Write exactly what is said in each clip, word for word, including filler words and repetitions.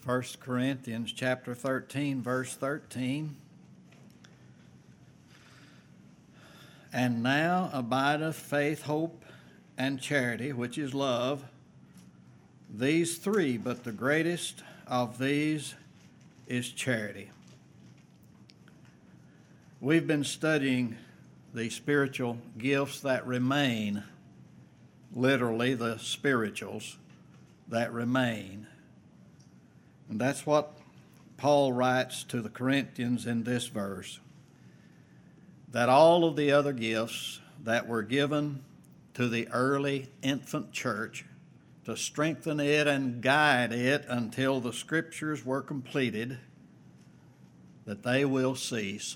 First Corinthians chapter thirteen, verse thirteen. And now abideth faith, hope, and charity, which is love. These three, but the greatest of these is charity. We've been studying the spiritual gifts that remain, literally the spirituals that remain. And that's what Paul writes to the Corinthians in this verse, that all of the other gifts that were given to the early infant church to strengthen it and guide it until the scriptures were completed, that they will cease.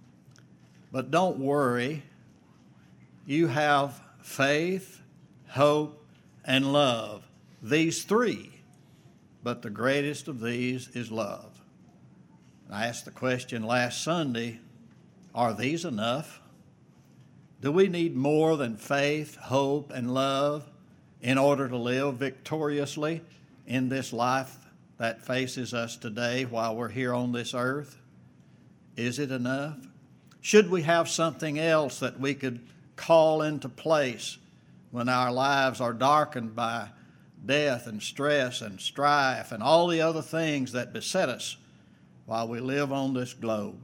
But don't worry, you have faith, hope, and love, these three. But the greatest of these is love. I asked the question last Sunday, are these enough? Do we need more than faith, hope, and love in order to live victoriously in this life that faces us today while we're here on this earth? Is it enough? Should we have something else that we could call into place when our lives are darkened by death and stress and strife and all the other things that beset us while we live on this globe?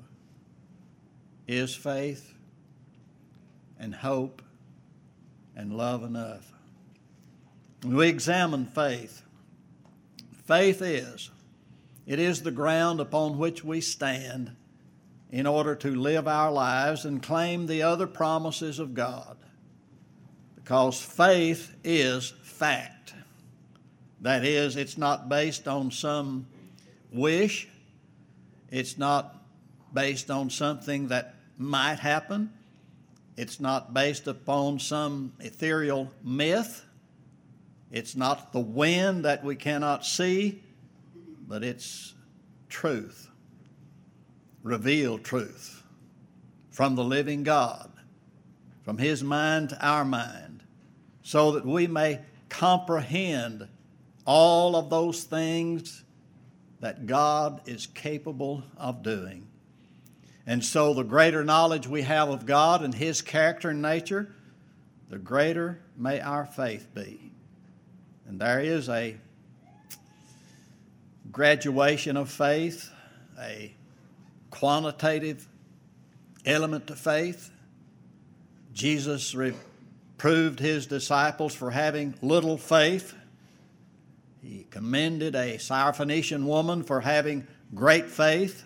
Is faith and hope and love enough? When we examine faith, faith is, it is the ground upon which we stand in order to live our lives and claim the other promises of God. Because faith is fact. That is, it's not based on some wish. It's not based on something that might happen. It's not based upon some ethereal myth. It's not the wind that we cannot see, but it's truth, revealed truth from the living God, from His mind to our mind, so that we may comprehend all of those things that God is capable of doing. And so the greater knowledge we have of God and His character and nature, the greater may our faith be. And there is a graduation of faith, a quantitative element to faith. Jesus reproved His disciples for having little faith. He commended a Syrophoenician woman for having great faith.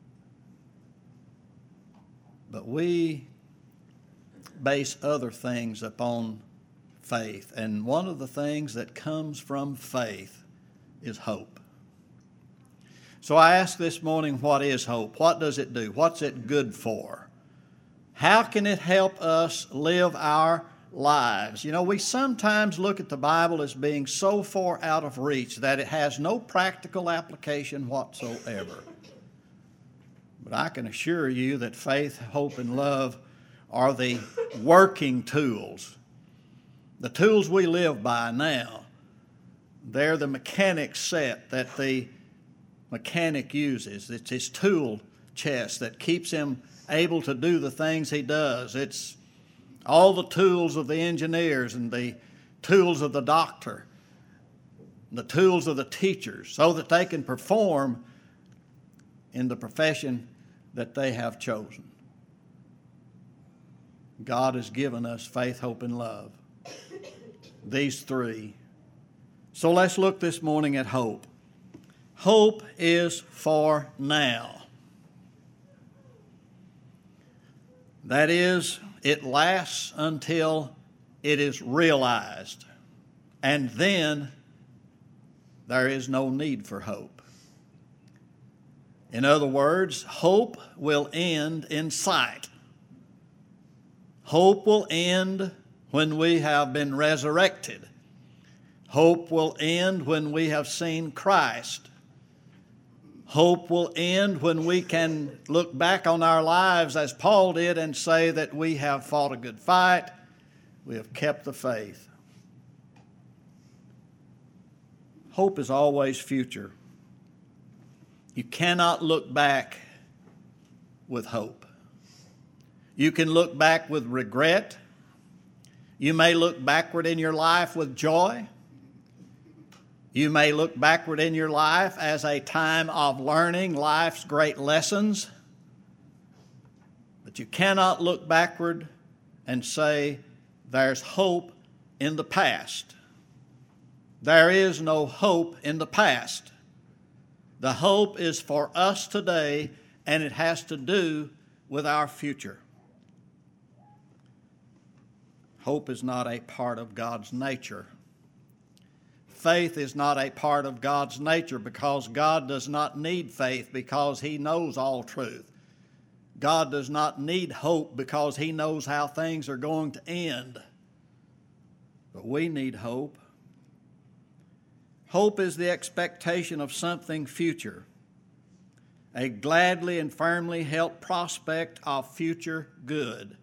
But we base other things upon faith. And one of the things that comes from faith is hope. So I ask this morning, what is hope? What does it do? What's it good for? How can it help us live our lives? You know, we sometimes look at the Bible as being so far out of reach that it has no practical application whatsoever. But I can assure you that faith, hope, and love are the working tools. The tools we live by now. They're the mechanic set that the mechanic uses. It's his tool chest that keeps him able to do the things he does. It's all the tools of the engineers and the tools of the doctor, the tools of the teachers, so that they can perform in the profession that they have chosen. God has given us faith, hope, and love. These three. So let's look this morning at hope. Hope is for now. That is, it lasts until it is realized. And then there is no need for hope. In other words, hope will end in sight. Hope will end when we have been resurrected. Hope will end when we have seen Christ. Hope will end when we can look back on our lives as Paul did and say that we have fought a good fight, we have kept the faith. Hope is always future. You cannot look back with hope. You can look back with regret. You may look backward in your life with joy. You may look backward in your life as a time of learning life's great lessons. But you cannot look backward and say, there's hope in the past. There is no hope in the past. The hope is for us today, and it has to do with our future. Hope is not a part of God's nature. Faith is not a part of God's nature because God does not need faith because He knows all truth. God does not need hope because He knows how things are going to end. But we need hope. Hope is the expectation of something future, a gladly and firmly held prospect of future good.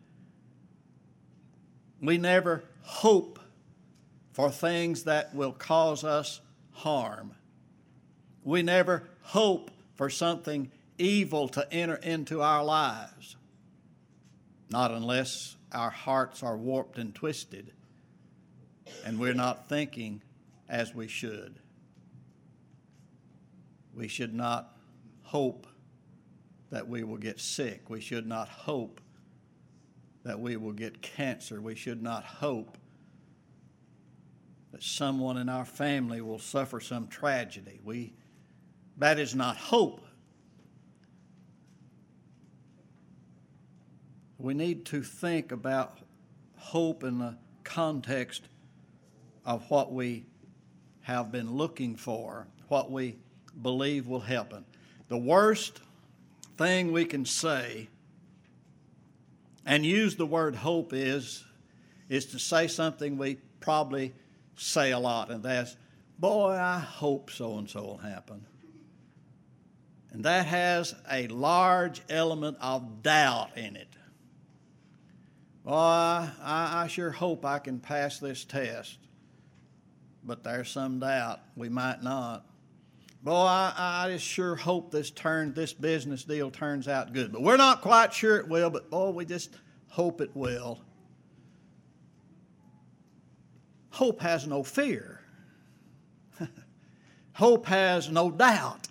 We never hope for things that will cause us harm. We never hope for something evil to enter into our lives, not unless our hearts are warped and twisted and we're not thinking as we should. We should not hope that we will get sick. We should not hope that we will get cancer. We should not hope that someone in our family will suffer some tragedy. We, that is not hope. We need to think about hope in the context of what we have been looking for, what we believe will happen. The worst thing we can say and use the word hope is, is to say something we probably say a lot, and that's, boy, I hope so-and-so will happen. And that has a large element of doubt in it. Boy, I, I sure hope I can pass this test, but there's some doubt we might not. Boy, I, I just sure hope this turn, this business deal turns out good. But we're not quite sure it will, but boy, we just hope it will. Hope has no fear. Hope has no doubt.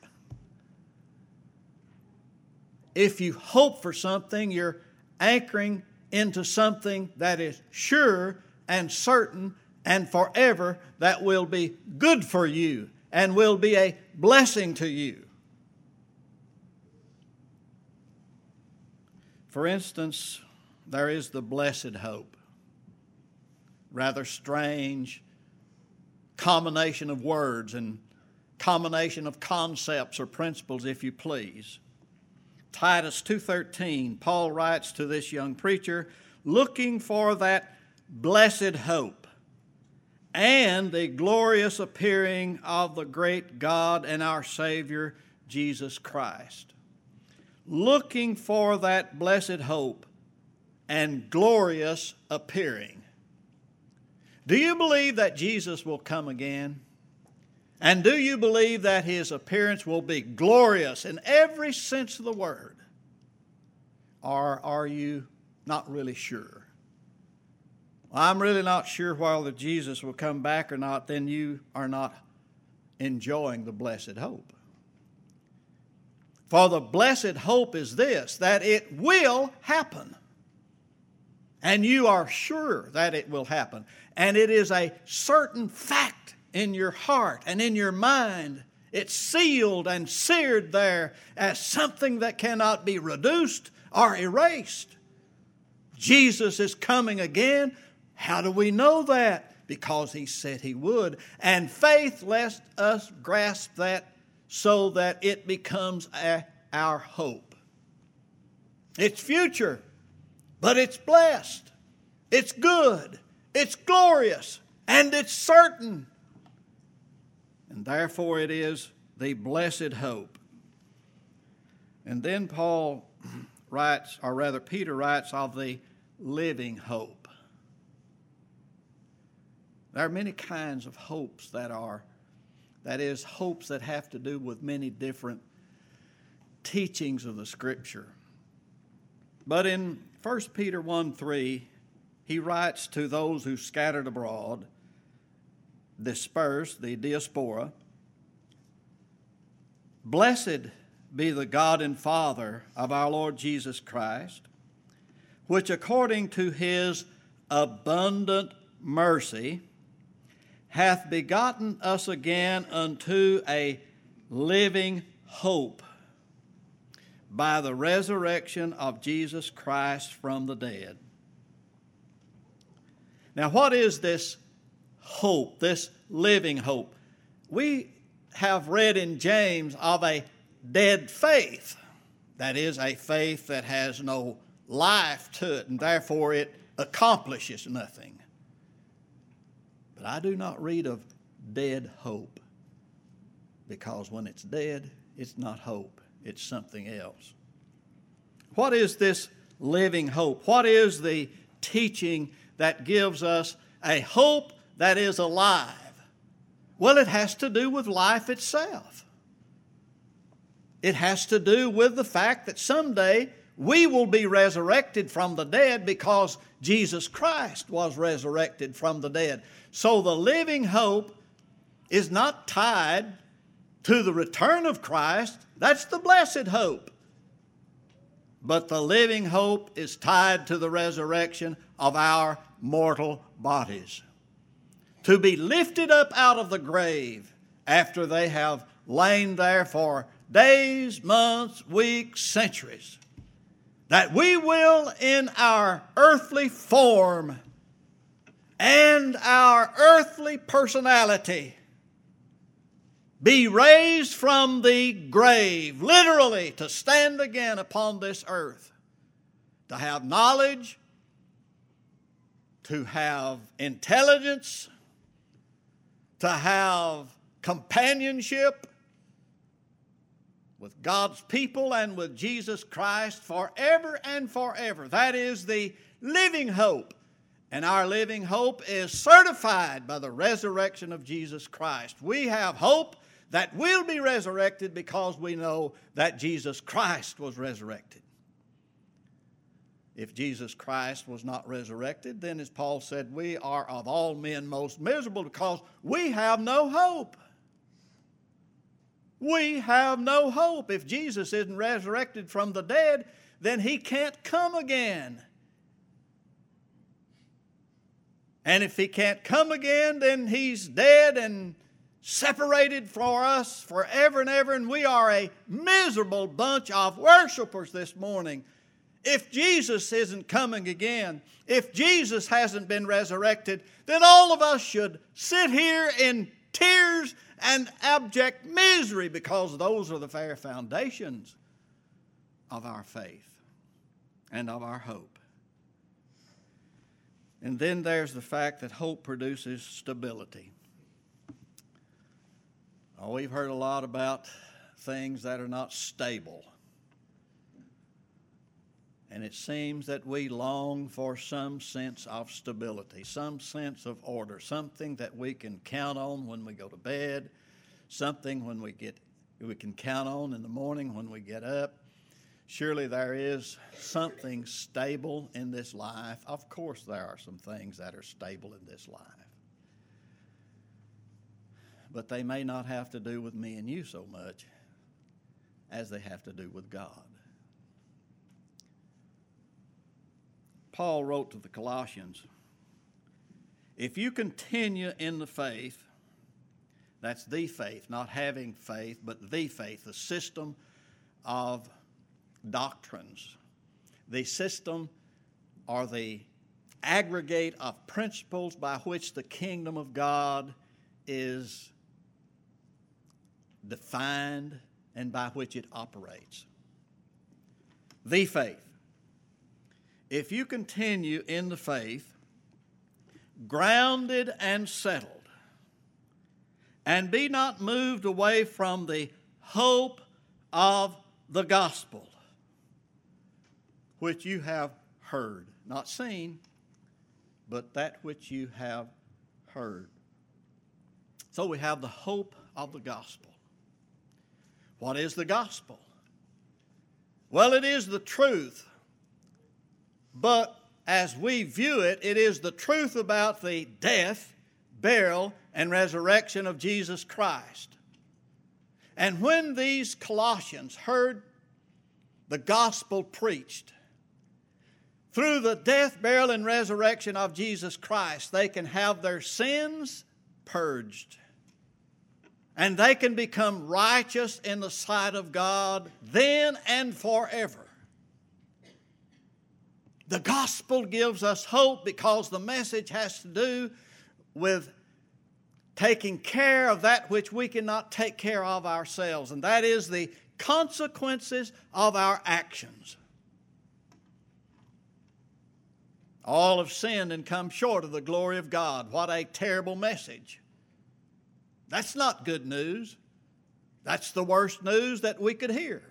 If you hope for something, you're anchoring into something that is sure and certain and forever that will be good for you and will be a blessing to you. For instance, there is the blessed hope. Rather strange combination of words and combination of concepts or principles, if you please. Titus two thirteen, Paul writes to this young preacher, looking for that blessed hope and the glorious appearing of the great God and our Savior, Jesus Christ. Looking for that blessed hope and glorious appearing. Do you believe that Jesus will come again? And do you believe that His appearance will be glorious in every sense of the word? Or are you not really sure? Well, I'm really not sure whether Jesus will come back or not. Then you are not enjoying the blessed hope. For the blessed hope is this, that it will happen. And you are sure that it will happen. And it is a certain fact in your heart and in your mind. It's sealed and seared there as something that cannot be reduced or erased. Jesus is coming again. How do we know that? Because He said He would. And faith lets us grasp that so that it becomes a, our hope. It's future, but it's blessed. It's good. It's glorious. And it's certain. And therefore it is the blessed hope. And then Paul writes, or rather Peter writes of the living hope. There are many kinds of hopes that are, that is, hopes that have to do with many different teachings of the Scripture. But in First Peter one three, he writes to those who scattered abroad, dispersed, the diaspora, "Blessed be the God and Father of our Lord Jesus Christ, which according to his abundant mercy hath begotten us again unto a living hope by the resurrection of Jesus Christ from the dead." Now, what is this hope, this living hope? We have read in James of a dead faith. That is, a faith that has no life to it, and therefore it accomplishes nothing. But I do not read of dead hope, because when it's dead, it's not hope, it's something else. What is this living hope? What is the teaching that gives us a hope that is alive? Well, it has to do with life itself. It has to do with the fact that someday we will be resurrected from the dead because Jesus Christ was resurrected from the dead. So the living hope is not tied to the return of Christ. That's the blessed hope. But the living hope is tied to the resurrection of our mortal bodies, to be lifted up out of the grave after they have lain there for days, months, weeks, centuries, that we will in our earthly form and our earthly personality be raised from the grave, literally to stand again upon this earth, to have knowledge, to have intelligence, to have companionship with God's people and with Jesus Christ forever and forever. That is the living hope. And our living hope is certified by the resurrection of Jesus Christ. We have hope that will be resurrected because we know that Jesus Christ was resurrected. If Jesus Christ was not resurrected, then as Paul said, we are of all men most miserable because we have no hope. We have no hope. If Jesus isn't resurrected from the dead, then he can't come again. And if he can't come again, then he's dead and separated for us forever and ever, and we are a miserable bunch of worshipers this morning. If Jesus isn't coming again, if Jesus hasn't been resurrected, then all of us should sit here in tears and abject misery, because those are the very foundations of our faith and of our hope. And then there's the fact that hope produces stability. Oh, we've heard a lot about things that are not stable. And it seems that we long for some sense of stability, some sense of order, something that we can count on when we go to bed, something when we get we can count on in the morning when we get up. Surely there is something stable in this life. Of course there are some things that are stable in this life. But they may not have to do with me and you so much as they have to do with God. Paul wrote to the Colossians, if you continue in the faith, that's the faith, not having faith, but the faith, the system of doctrines, the system or the aggregate of principles by which the kingdom of God is defined and by which it operates. The faith. If you continue in the faith, grounded and settled, and be not moved away from the hope of the gospel, which you have heard, not seen, but that which you have heard. So we have the hope of the gospel. What is the gospel? Well, it is the truth, but as we view it, it is the truth about the death, burial, and resurrection of Jesus Christ. And when these Colossians heard the gospel preached, through the death, burial, and resurrection of Jesus Christ, they can have their sins purged. And they can become righteous in the sight of God then and forever. The gospel gives us hope because the message has to do with taking care of that which we cannot take care of ourselves, and that is the consequences of our actions. All have sinned and come short of the glory of God. What a terrible message. That's not good news. That's the worst news that we could hear.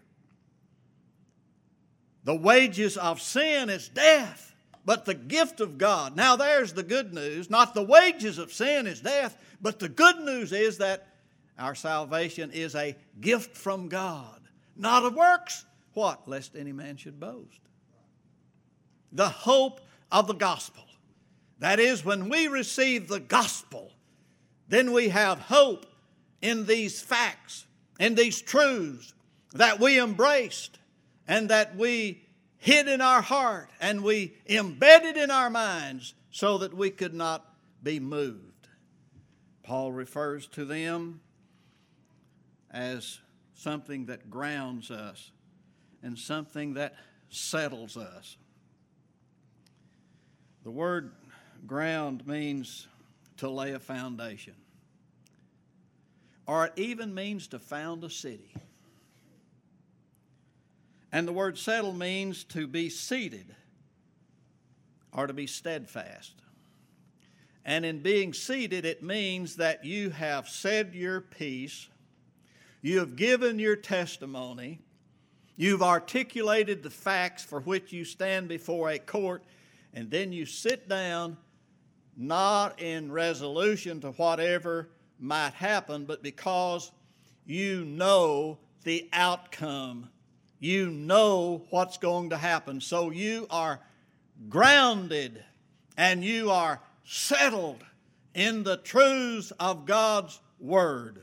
The wages of sin is death, but the gift of God. Now there's the good news. Not the wages of sin is death, but the good news is that our salvation is a gift from God. Not of works. What? Lest any man should boast. The hope of the gospel. That is, when we receive the gospel, then we have hope in these facts, in these truths that we embraced and that we hid in our heart and we embedded in our minds so that we could not be moved. Paul refers to them as something that grounds us and something that settles us. The word ground means to lay a foundation, or it even means to found a city. And the word settle means to be seated or to be steadfast. And in being seated, it means that you have said your piece, you have given your testimony, you've articulated the facts for which you stand before a court, and then you sit down, not in resolution to whatever might happen, but because you know the outcome. You know what's going to happen. So you are grounded and you are settled in the truths of God's Word.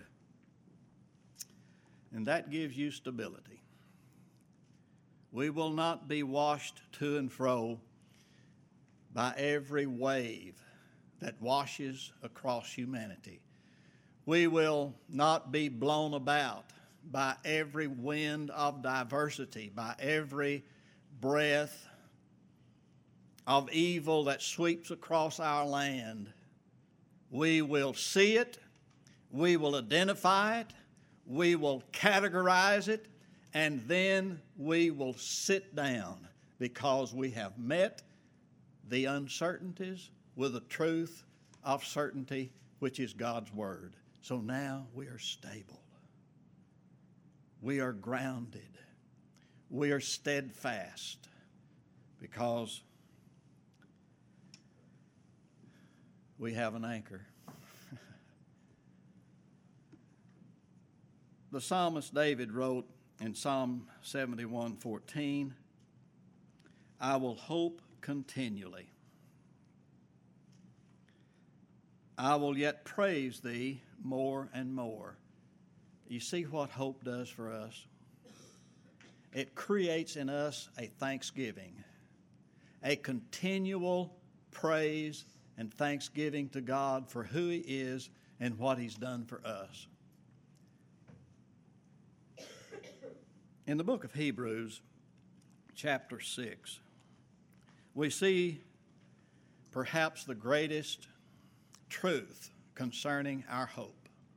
And that gives you stability. We will not be washed to and fro by every wave that washes across humanity. We will not be blown about by every wind of diversity, by every breath of evil that sweeps across our land. We will see it, we will identify it, we will categorize it, and then we will sit down because we have met the uncertainties with the truth of certainty, which is God's Word. So now we are stable. We are grounded. We are steadfast because we have an anchor. The psalmist David wrote in Psalm seventy-one fourteen, I will hope continually. I will yet praise thee more and more. You see what hope does for us? It creates in us a thanksgiving, a continual praise and thanksgiving to God for who He is and what He's done for us. In the book of Hebrews, chapter six, we see perhaps the greatest truth concerning our hope.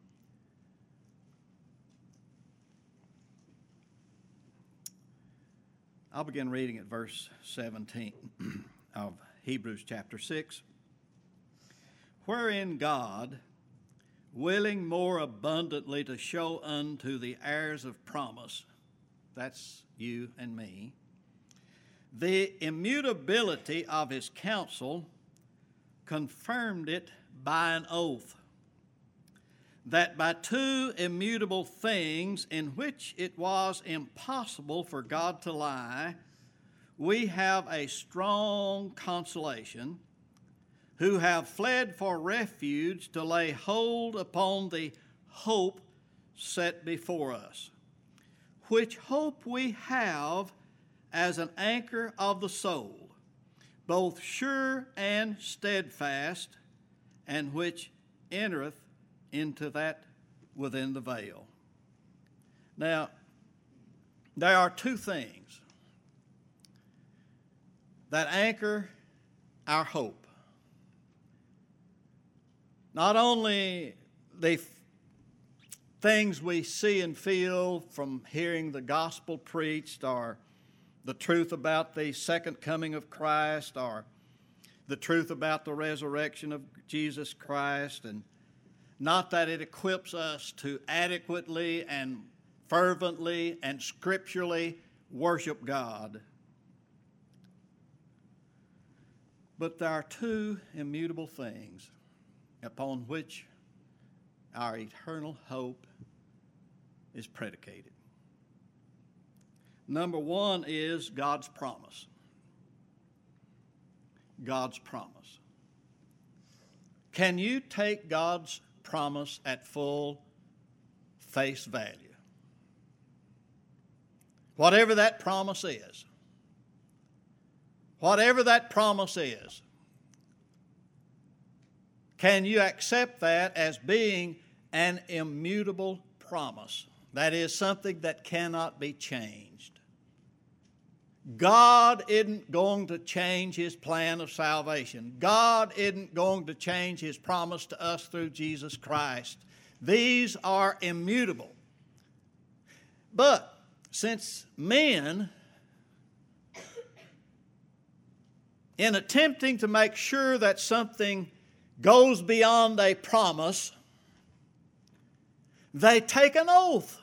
I'll begin reading at verse seventeen of Hebrews chapter six. Wherein God, willing more abundantly to show unto the heirs of promise, that's you and me, the immutability of His counsel, confirmed it by an oath, that by two immutable things in which it was impossible for God to lie, we have a strong consolation, who have fled for refuge to lay hold upon the hope set before us, which hope we have as an anchor of the soul, both sure and steadfast, and which entereth into that within the veil. Now, there are two things that anchor our hope. Not only the f- things we see and feel from hearing the gospel preached, or the truth about the second coming of Christ, or the truth about the resurrection of Jesus Christ, and not that it equips us to adequately and fervently and scripturally worship God. But there are two immutable things upon which our eternal hope is predicated. Number one is God's promise. God's promise. Can you take God's promise at full face value? Whatever that promise is. Whatever that promise is. Can you accept that as being an immutable promise? That is something that cannot be changed. God isn't going to change His plan of salvation. God isn't going to change His promise to us through Jesus Christ. These are immutable. But since men, in attempting to make sure that something goes beyond a promise, they take an oath.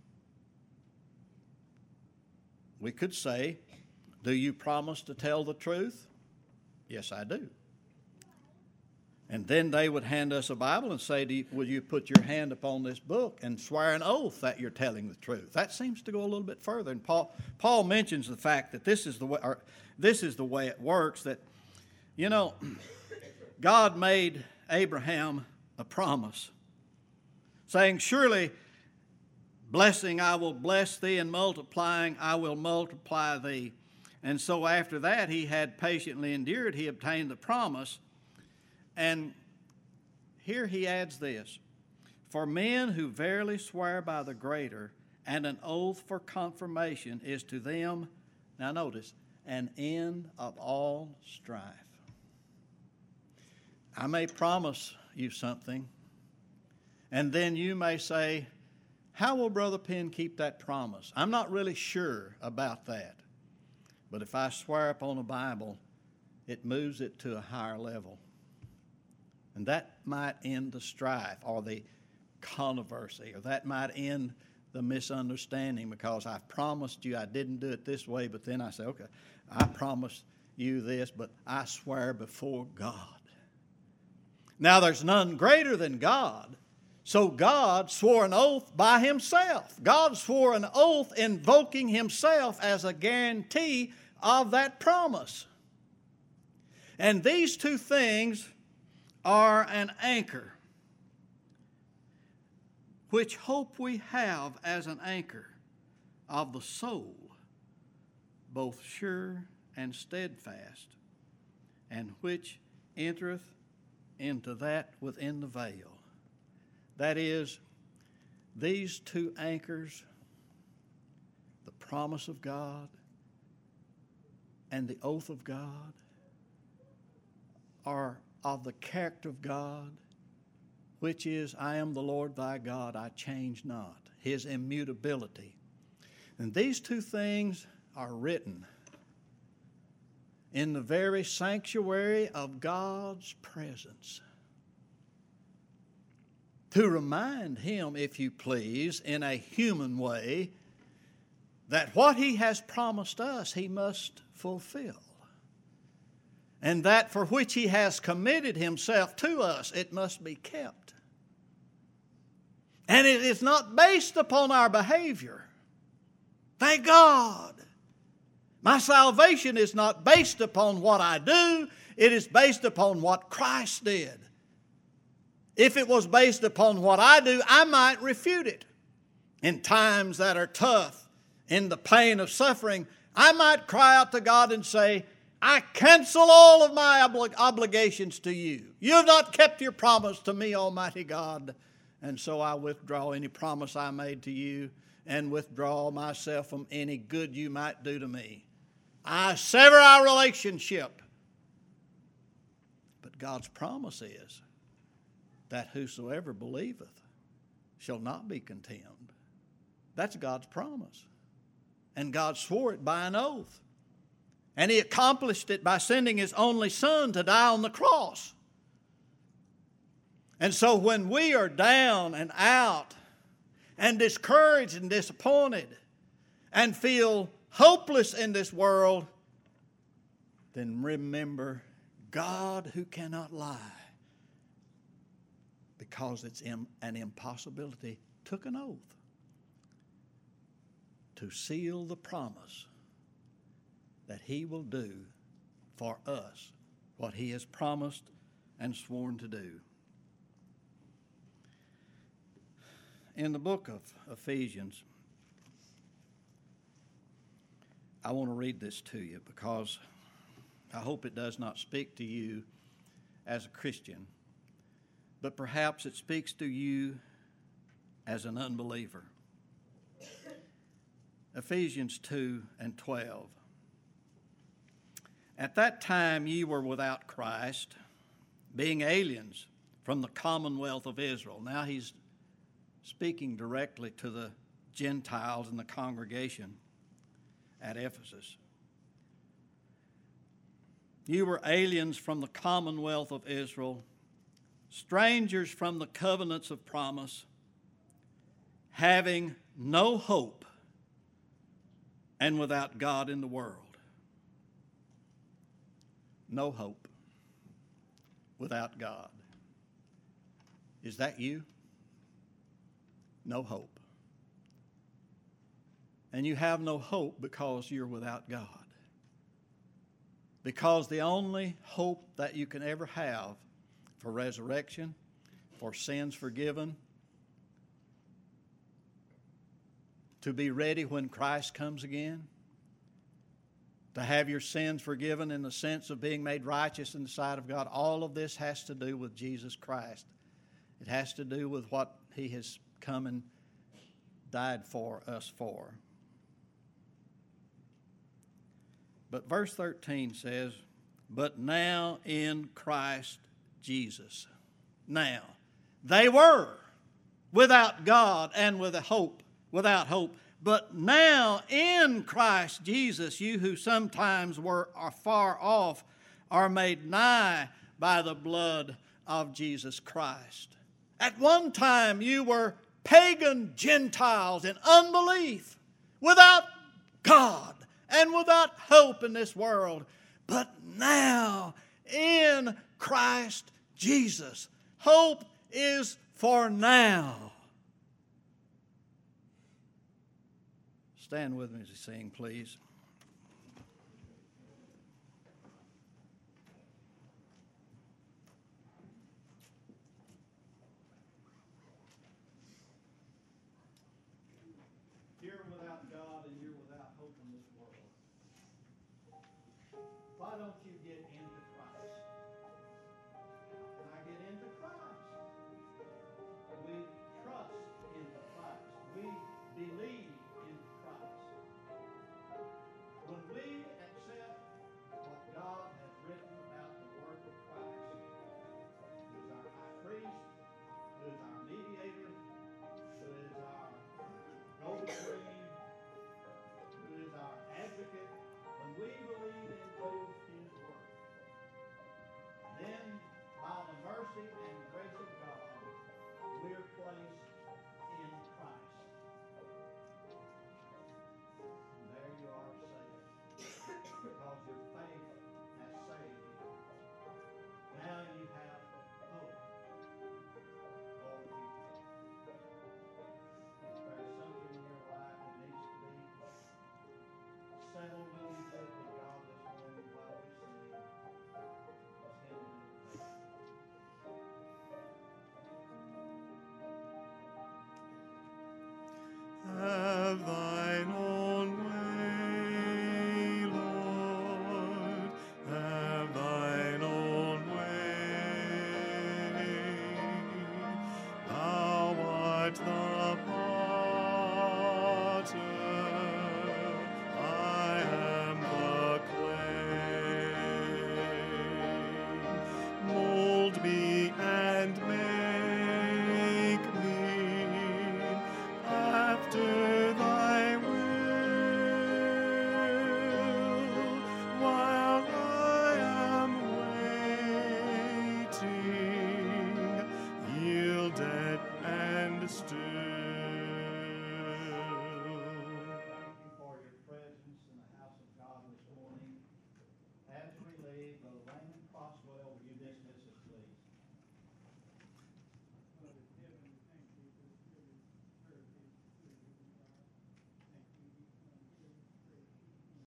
We could say, do you promise to tell the truth? Yes, I do. And then they would hand us a Bible and say, do you, will you put your hand upon this book and swear an oath that you're telling the truth? That seems to go a little bit further. And Paul, Paul mentions the fact that this is the way, or this is the way it works, that, you know, God made Abraham a promise, saying, surely blessing I will bless thee, and multiplying I will multiply thee. And so after that he had patiently endured, he obtained the promise. And here he adds this, for men who verily swear by the greater, and an oath for confirmation is to them, now notice, an end of all strife. I may promise you something, and then you may say, how will Brother Penn keep that promise? I'm not really sure about that. But if I swear upon a Bible, it moves it to a higher level. And that might end the strife or the controversy, or that might end the misunderstanding, because I've promised you I didn't do it this way, but then I say, okay, I promised you this, but I swear before God. Now there's none greater than God. So God swore an oath by Himself. God swore an oath invoking Himself as a guarantee of that promise. And these two things are an anchor, which hope we have as an anchor of the soul, both sure and steadfast, and which entereth into that within the veil. That is, these two anchors, the promise of God and the oath of God, are of the character of God, which is, I am the Lord thy God, I change not. His immutability. And these two things are written in the very sanctuary of God's presence, to remind Him, if you please, in a human way, that what He has promised us, He must fulfill. And that for which He has committed Himself to us, it must be kept. And it is not based upon our behavior. Thank God. My salvation is not based upon what I do. It is based upon what Christ did. If it was based upon what I do, I might refute it. In times that are tough, in the pain of suffering, I might cry out to God and say, I cancel all of my obli- obligations to you. You have not kept your promise to me, Almighty God. And so I withdraw any promise I made to you and withdraw myself from any good you might do to me. I sever our relationship. But God's promise is that whosoever believeth shall not be condemned. That's God's promise. And God swore it by an oath. And He accomplished it by sending His only Son to die on the cross. And so when we are down and out and discouraged and disappointed and feel hopeless in this world, then remember God who cannot lie, because it's an impossibility, took an oath to seal the promise that He will do for us what He has promised and sworn to do. In the book of Ephesians, I want to read this to you because I hope it does not speak to you as a Christian, but perhaps it speaks to you as an unbeliever. Ephesians two and twelve. At that time ye were without Christ, being aliens from the commonwealth of Israel. Now he's speaking directly to the Gentiles in the congregation at Ephesus. You were aliens from the commonwealth of Israel, strangers from the covenants of promise, having no hope and without God in the world. No hope without God. Is that you? No hope. And you have no hope because you're without God. Because the only hope that you can ever have for resurrection, for sins forgiven, to be ready when Christ comes again, to have your sins forgiven in the sense of being made righteous in the sight of God, all of this has to do with Jesus Christ. It has to do with what He has come and died for us for. But verse thirteen says, but now in Christ Jesus. Now, they were without God and with a hope, without hope. But now in Christ Jesus, you who sometimes were far off are made nigh by the blood of Jesus Christ. At one time you were pagan Gentiles in unbelief, without God and without hope in this world. But now in Christ Jesus, hope is for now. Stand with me as we sing, please.